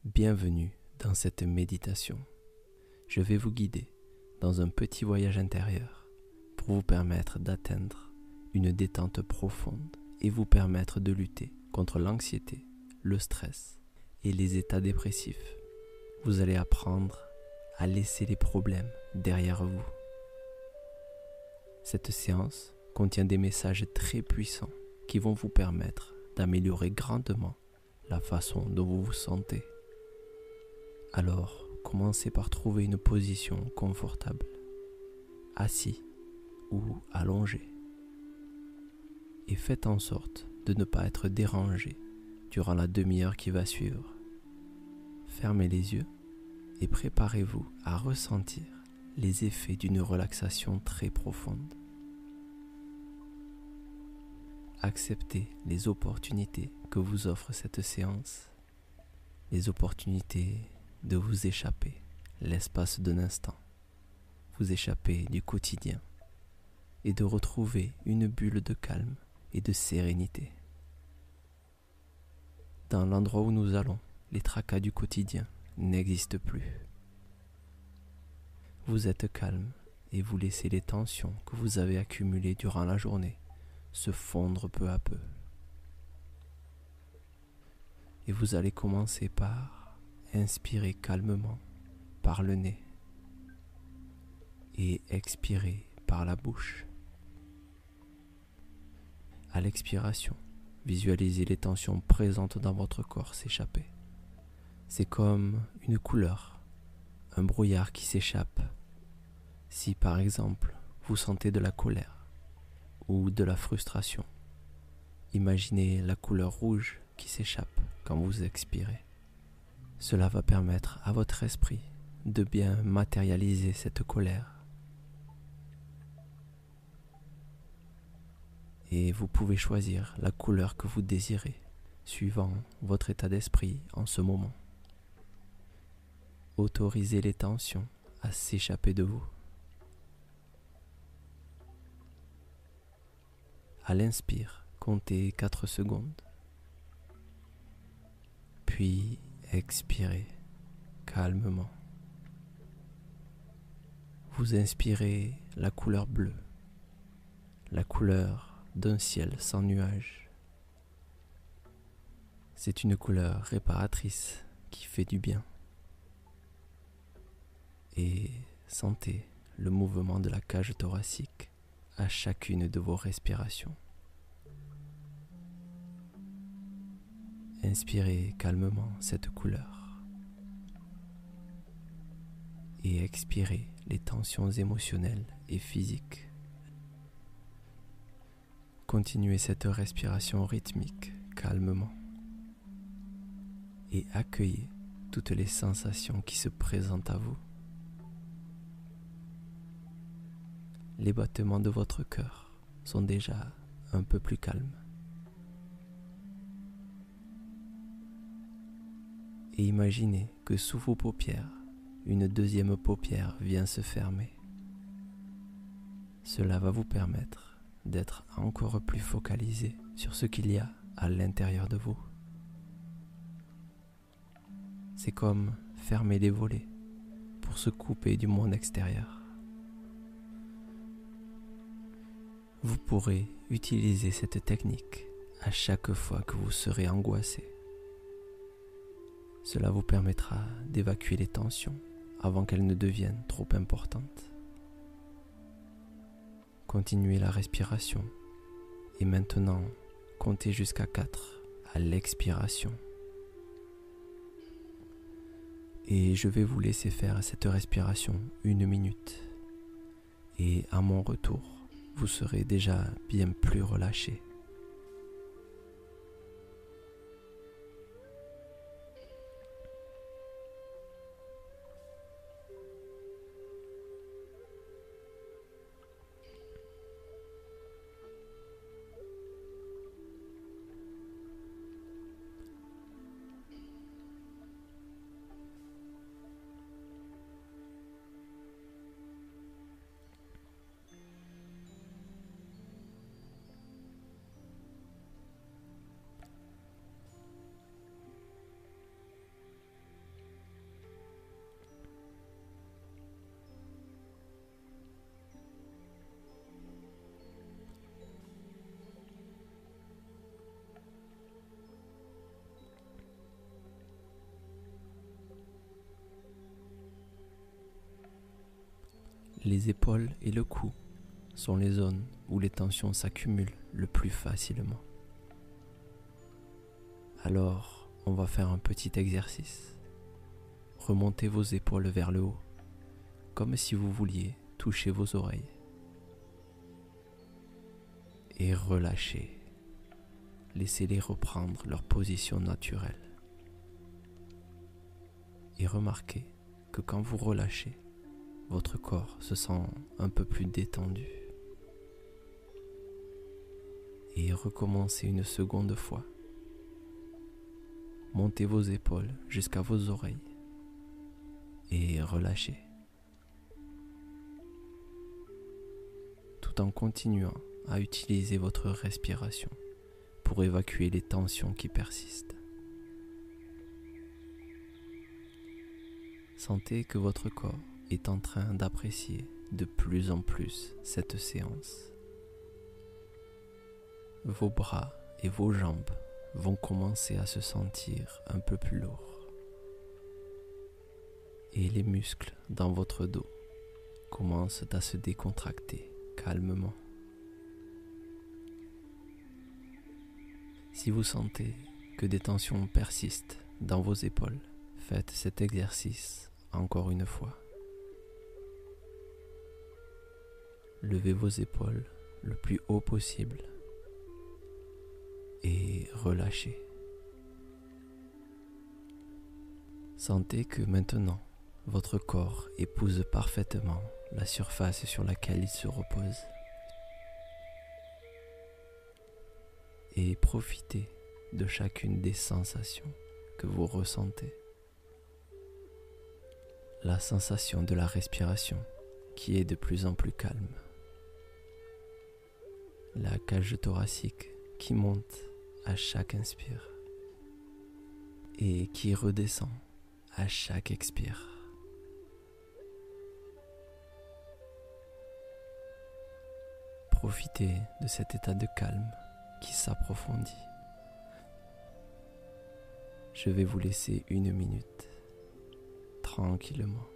Bienvenue dans cette méditation. Je vais vous guider dans un petit voyage intérieur pour vous permettre d'atteindre une détente profonde et vous permettre de lutter contre l'anxiété, le stress et les états dépressifs. Vous allez apprendre à laisser les problèmes derrière vous. Cette séance contient des messages très puissants qui vont vous permettre d'améliorer grandement la façon dont vous vous sentez. Alors, commencez par trouver une position confortable, assis ou allongé, et faites en sorte de ne pas être dérangé durant la demi-heure qui va suivre. Fermez les yeux et préparez-vous à ressentir les effets d'une relaxation très profonde. Acceptez les opportunités que vous offre cette séance, les opportunités de vous échapper l'espace d'un instant, vous échapper du quotidien et de retrouver une bulle de calme et de sérénité. Dans l'endroit où nous allons, les tracas du quotidien n'existent plus. Vous êtes calme et vous laissez les tensions que vous avez accumulées durant la journée se fondre peu à peu. Et vous allez commencer par inspirer calmement par le nez et expirer par la bouche. À l'expiration, visualisez les tensions présentes dans votre corps s'échapper. C'est comme une couleur, un brouillard qui s'échappe. Si par exemple vous sentez de la colère ou de la frustration, imaginez la couleur rouge qui s'échappe quand vous expirez. Cela va permettre à votre esprit de bien matérialiser cette colère. Et vous pouvez choisir la couleur que vous désirez, suivant votre état d'esprit en ce moment. Autorisez les tensions à s'échapper de vous. À l'inspire, comptez 4 secondes. Puis expirez calmement. Vous inspirez la couleur bleue, la couleur d'un ciel sans nuages. C'est une couleur réparatrice qui fait du bien. Et sentez le mouvement de la cage thoracique à chacune de vos respirations. Inspirez calmement cette couleur et expirez les tensions émotionnelles et physiques. Continuez cette respiration rythmique calmement et accueillez toutes les sensations qui se présentent à vous. Les battements de votre cœur sont déjà un peu plus calmes. Et imaginez que sous vos paupières, une deuxième paupière vient se fermer. Cela va vous permettre d'être encore plus focalisé sur ce qu'il y a à l'intérieur de vous. C'est comme fermer les volets pour se couper du monde extérieur. Vous pourrez utiliser cette technique à chaque fois que vous serez angoissé. Cela vous permettra d'évacuer les tensions avant qu'elles ne deviennent trop importantes. Continuez la respiration et maintenant comptez jusqu'à 4 à l'expiration. Et je vais vous laisser faire cette respiration 1 minute. Et à mon retour, vous serez déjà bien plus relâché. Les épaules et le cou sont les zones où les tensions s'accumulent le plus facilement. Alors, on va faire un petit exercice. Remontez vos épaules vers le haut, comme si vous vouliez toucher vos oreilles. Et relâchez. Laissez-les reprendre leur position naturelle. Et remarquez que quand vous relâchez, votre corps se sent un peu plus détendu. Et recommencez une seconde fois. Montez vos épaules jusqu'à vos oreilles et relâchez. Tout en continuant à utiliser votre respiration pour évacuer les tensions qui persistent. Sentez que votre corps est en train d'apprécier de plus en plus cette séance. Vos bras et vos jambes vont commencer à se sentir un peu plus lourds. Et les muscles dans votre dos commencent à se décontracter calmement. Si vous sentez que des tensions persistent dans vos épaules, faites cet exercice encore une fois. Levez vos épaules le plus haut possible et relâchez. Sentez que maintenant, votre corps épouse parfaitement la surface sur laquelle il se repose. Et profitez de chacune des sensations que vous ressentez. La sensation de la respiration qui est de plus en plus calme. La cage thoracique qui monte à chaque inspire et qui redescend à chaque expire. Profitez de cet état de calme qui s'approfondit. Je vais vous laisser 1 minute, tranquillement.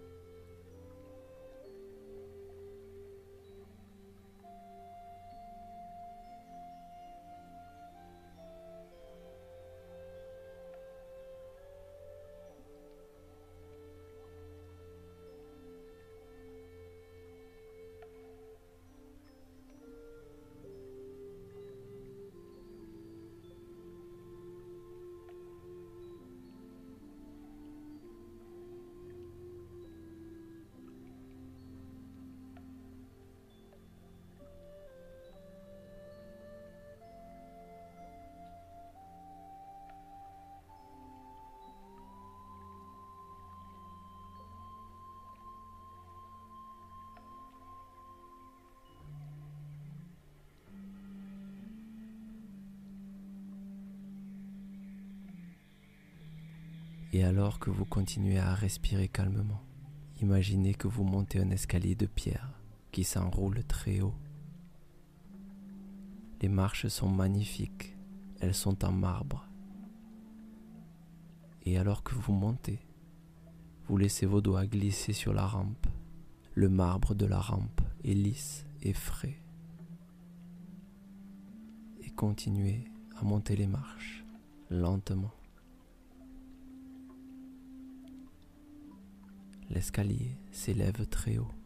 Et alors que vous continuez à respirer calmement, imaginez que vous montez un escalier de pierre qui s'enroule très haut. Les marches sont magnifiques, elles sont en marbre. Et alors que vous montez, vous laissez vos doigts glisser sur la rampe. Le marbre de la rampe est lisse et frais. Et continuez à monter les marches lentement. L'escalier s'élève très haut.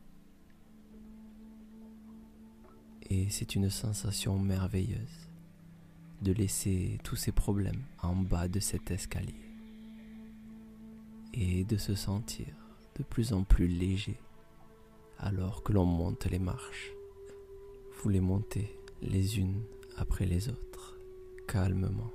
Et c'est une sensation merveilleuse de laisser tous ces problèmes en bas de cet escalier et de se sentir de plus en plus léger alors que l'on monte les marches. Vous les montez les unes après les autres, calmement.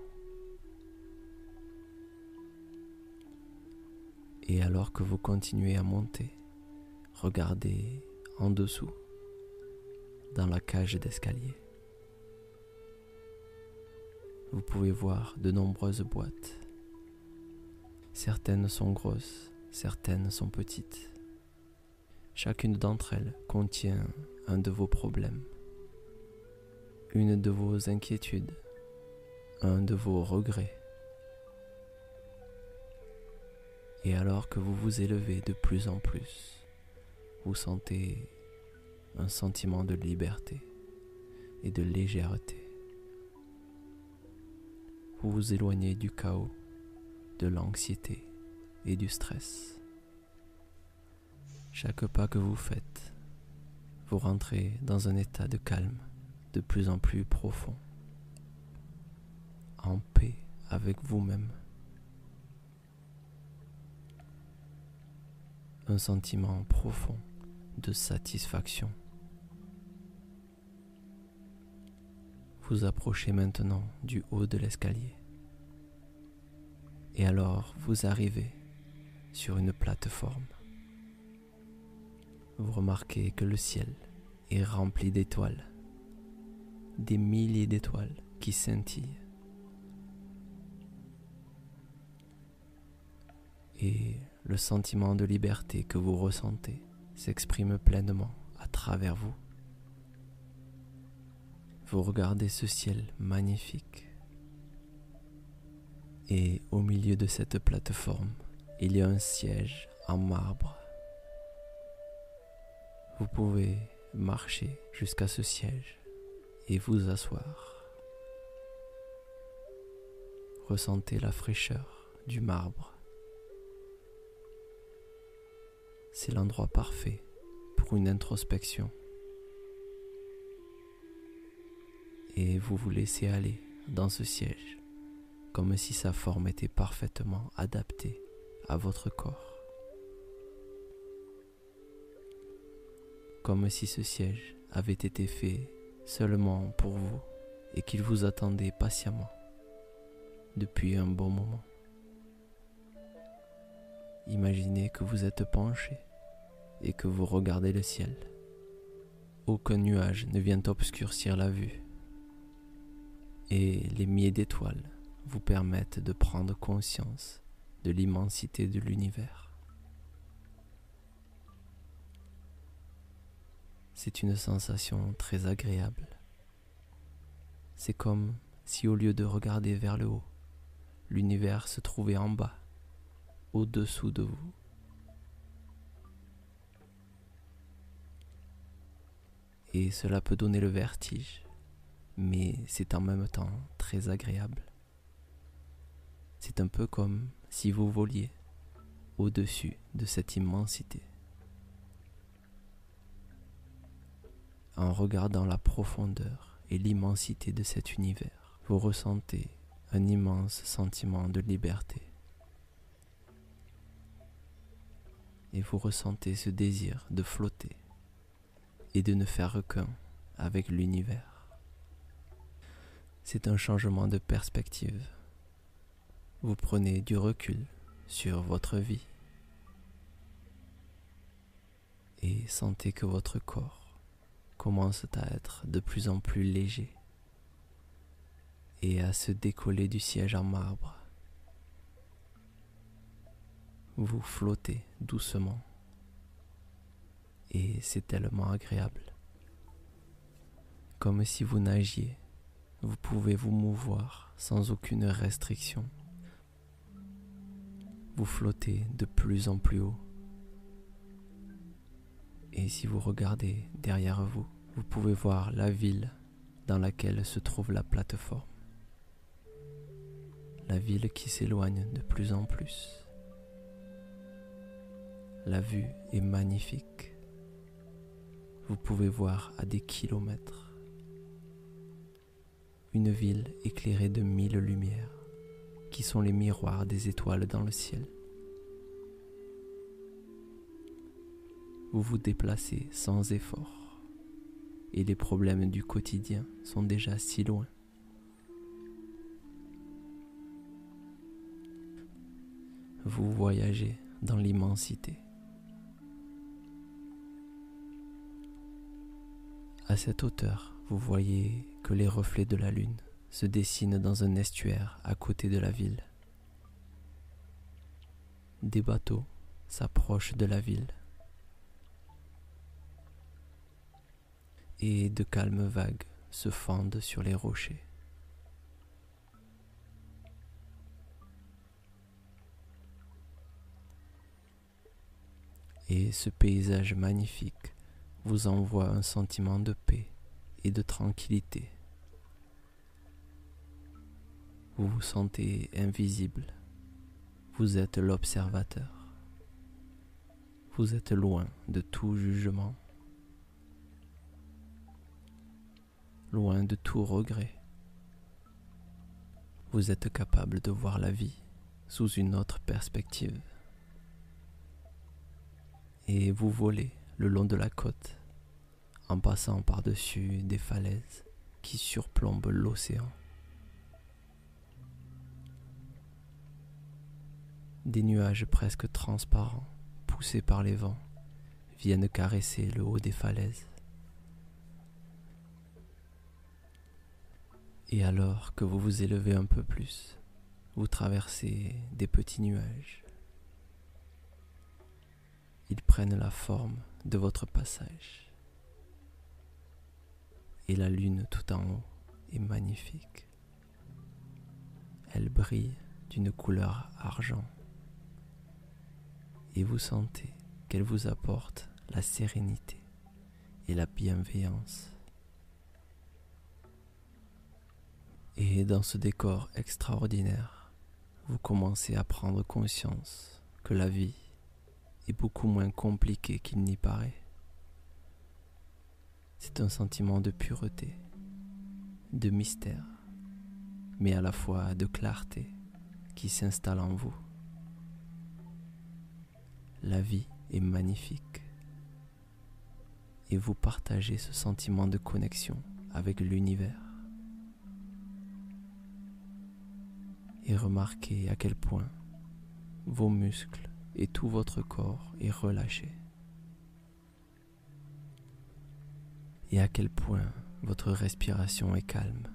Et alors que vous continuez à monter, regardez en dessous, dans la cage d'escalier. Vous pouvez voir de nombreuses boîtes. Certaines sont grosses, certaines sont petites. Chacune d'entre elles contient un de vos problèmes, une de vos inquiétudes, un de vos regrets. Et alors que vous vous élevez de plus en plus, vous sentez un sentiment de liberté et de légèreté. Vous vous éloignez du chaos, de l'anxiété et du stress. Chaque pas que vous faites, vous rentrez dans un état de calme de plus en plus profond, en paix avec vous-même. Un sentiment profond de satisfaction. Vous approchez maintenant du haut de l'escalier. Et alors vous arrivez sur une plateforme. Vous remarquez que le ciel est rempli d'étoiles, des milliers d'étoiles qui scintillent. Et le sentiment de liberté que vous ressentez s'exprime pleinement à travers vous. Vous regardez ce ciel magnifique. Et au milieu de cette plateforme, il y a un siège en marbre. Vous pouvez marcher jusqu'à ce siège et vous asseoir. Ressentez la fraîcheur du marbre. C'est l'endroit parfait pour une introspection. Et vous vous laissez aller dans ce siège, comme si sa forme était parfaitement adaptée à votre corps. Comme si ce siège avait été fait seulement pour vous et qu'il vous attendait patiemment depuis un bon moment. Imaginez que vous êtes penché et que vous regardez le ciel. Aucun nuage ne vient obscurcir la vue et les milliers d'étoiles vous permettent de prendre conscience de l'immensité de l'univers. C'est une sensation très agréable. C'est comme si au lieu de regarder vers le haut, l'univers se trouvait en bas, au-dessous de vous. Et cela peut donner le vertige, mais c'est en même temps très agréable. C'est un peu comme si vous voliez au-dessus de cette immensité. En regardant la profondeur et l'immensité de cet univers, vous ressentez un immense sentiment de liberté. Et vous ressentez ce désir de flotter et de ne faire qu'un avec l'univers. C'est un changement de perspective. Vous prenez du recul sur votre vie et sentez que votre corps commence à être de plus en plus léger et à se décoller du siège en marbre. Vous flottez doucement et c'est tellement agréable. Comme si vous nagiez, vous pouvez vous mouvoir sans aucune restriction. Vous flottez de plus en plus haut. Et si vous regardez derrière vous, vous pouvez voir la ville dans laquelle se trouve la plateforme. La ville qui s'éloigne de plus en plus. La vue est magnifique. Vous pouvez voir à des kilomètres. Une ville éclairée de 1000 lumières, qui sont les miroirs des étoiles dans le ciel. Vous vous déplacez sans effort, et les problèmes du quotidien sont déjà si loin. Vous voyagez dans l'immensité. À cette hauteur, vous voyez que les reflets de la lune se dessinent dans un estuaire à côté de la ville. Des bateaux s'approchent de la ville et de calmes vagues se fendent sur les rochers. Et ce paysage magnifique vous envoie un sentiment de paix et de tranquillité. Vous vous sentez invisible. Vous êtes l'observateur. Vous êtes loin de tout jugement, loin de tout regret. Vous êtes capable de voir la vie sous une autre perspective. Et vous volez le long de la côte, en passant par-dessus des falaises qui surplombent l'océan. Des nuages presque transparents, poussés par les vents, viennent caresser le haut des falaises. Et alors que vous vous élevez un peu plus, vous traversez des petits nuages. Ils prennent la forme de votre passage. Et la lune tout en haut est magnifique. Elle brille d'une couleur argent. Et vous sentez qu'elle vous apporte la sérénité et la bienveillance. Et dans ce décor extraordinaire, vous commencez à prendre conscience que la vie est beaucoup moins compliquée qu'il n'y paraît. C'est un sentiment de pureté, de mystère, mais à la fois de clarté qui s'installe en vous. La vie est magnifique et vous partagez ce sentiment de connexion avec l'univers. Et remarquez à quel point vos muscles et tout votre corps est relâché. Et à quel point votre respiration est calme.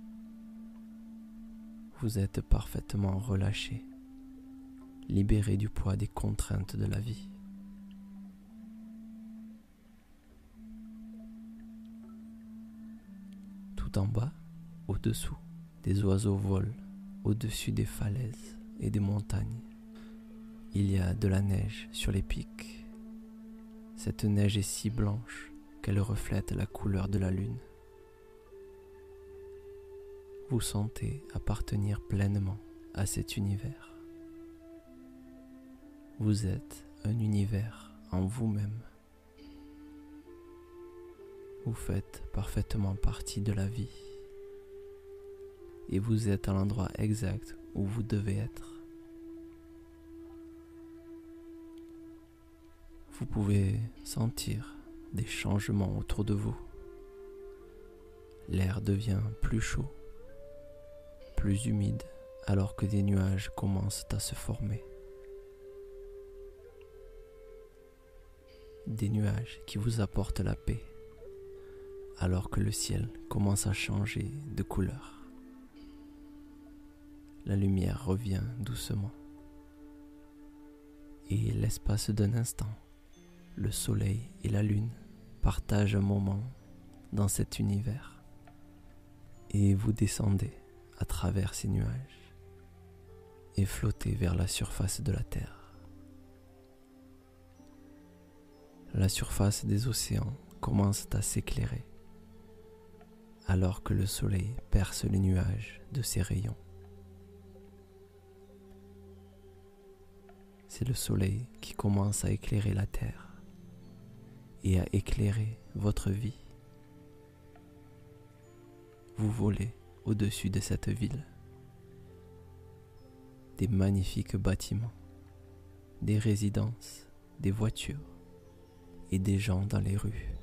Vous êtes parfaitement relâché, libéré du poids des contraintes de la vie. Tout en bas, au-dessous, des oiseaux volent au-dessus des falaises et des montagnes. Il y a de la neige sur les pics. Cette neige est si blanche qu'elle reflète la couleur de la lune. Vous sentez appartenir pleinement à cet univers. Vous êtes un univers en vous-même. Vous faites parfaitement partie de la vie. Et vous êtes à l'endroit exact où vous devez être. Vous pouvez sentir des changements autour de vous. L'air devient plus chaud, plus humide, alors que des nuages commencent à se former. Des nuages qui vous apportent la paix, alors que le ciel commence à changer de couleur. La lumière revient doucement. Et l'espace d'un instant, le soleil et la lune partagent un moment dans cet univers. Et vous descendez à travers ces nuages et flottez vers la surface de la Terre. La surface des océans commence à s'éclairer alors que le soleil perce les nuages de ses rayons. C'est le soleil qui commence à éclairer la terre et à éclairer votre vie. Vous volez au-dessus de cette ville. Des magnifiques bâtiments, des résidences, des voitures et des gens dans les rues.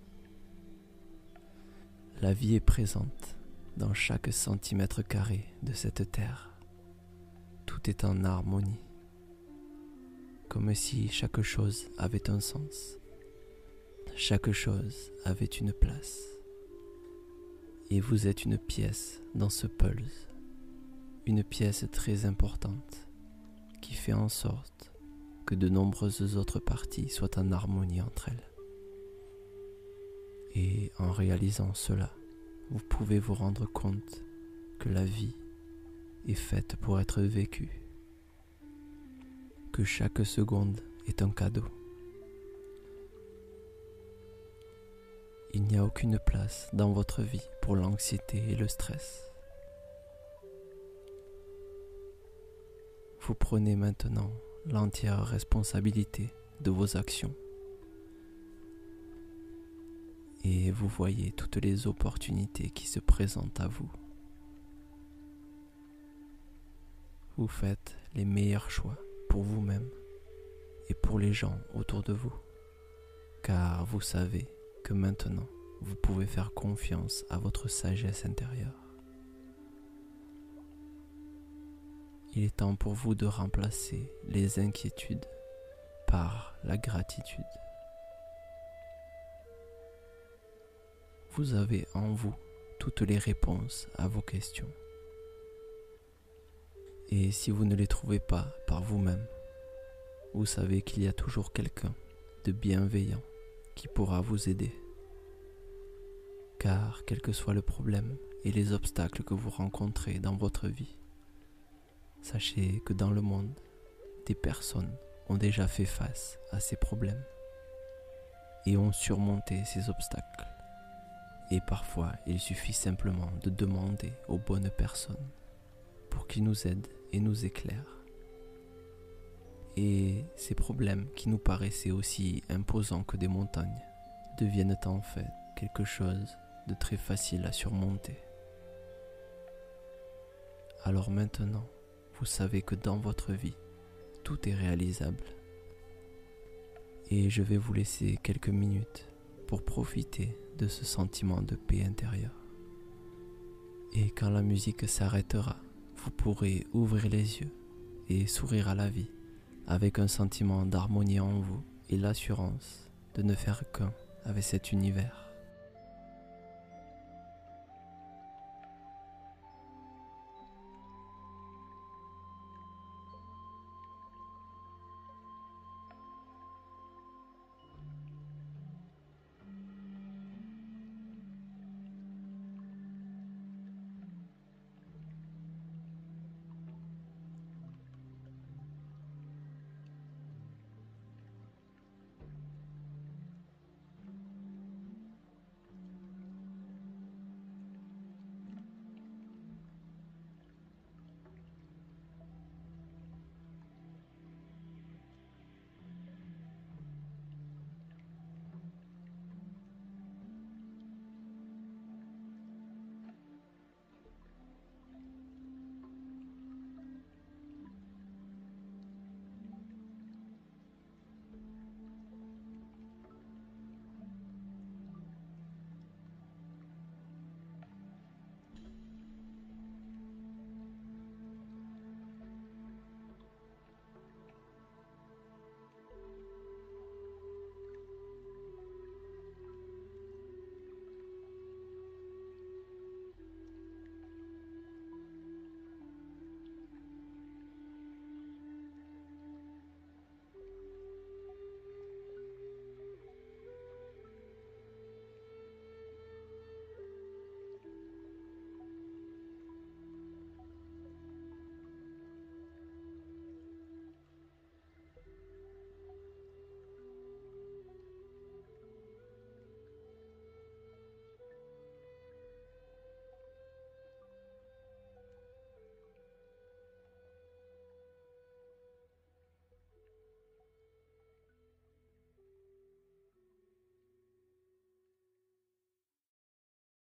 La vie est présente dans chaque centimètre carré de cette terre. Tout est en harmonie. Comme si chaque chose avait un sens. Chaque chose avait une place. Et vous êtes une pièce dans ce pulse. Une pièce très importante qui fait en sorte que de nombreuses autres parties soient en harmonie entre elles. Et en réalisant cela, vous pouvez vous rendre compte que la vie est faite pour être vécue. Que chaque seconde est un cadeau Il n'y a aucune place dans votre vie pour l'anxiété et le stress. Vous prenez maintenant l'entière responsabilité de vos actions et vous voyez toutes les opportunités qui se présentent à vous. Vous faites les meilleurs choix pour vous-même et pour les gens autour de vous, car vous savez que maintenant vous pouvez faire confiance à votre sagesse intérieure. Il est temps pour vous de remplacer les inquiétudes par la gratitude. Vous avez en vous toutes les réponses à vos questions. Et si vous ne les trouvez pas par vous-même, vous savez qu'il y a toujours quelqu'un de bienveillant qui pourra vous aider. Car quel que soit le problème et les obstacles que vous rencontrez dans votre vie, sachez que dans le monde, des personnes ont déjà fait face à ces problèmes et ont surmonté ces obstacles. Et parfois, il suffit simplement de demander aux bonnes personnes pour qu'ils nous aident et nous éclairent. Et ces problèmes qui nous paraissaient aussi imposants que des montagnes deviennent en fait quelque chose de très facile à surmonter. Alors maintenant, vous savez que dans votre vie, tout est réalisable. Et je vais vous laisser quelques minutes pour profiter de ce sentiment de paix intérieure. Et quand la musique s'arrêtera, vous pourrez ouvrir les yeux et sourire à la vie avec un sentiment d'harmonie en vous et l'assurance de ne faire qu'un avec cet univers.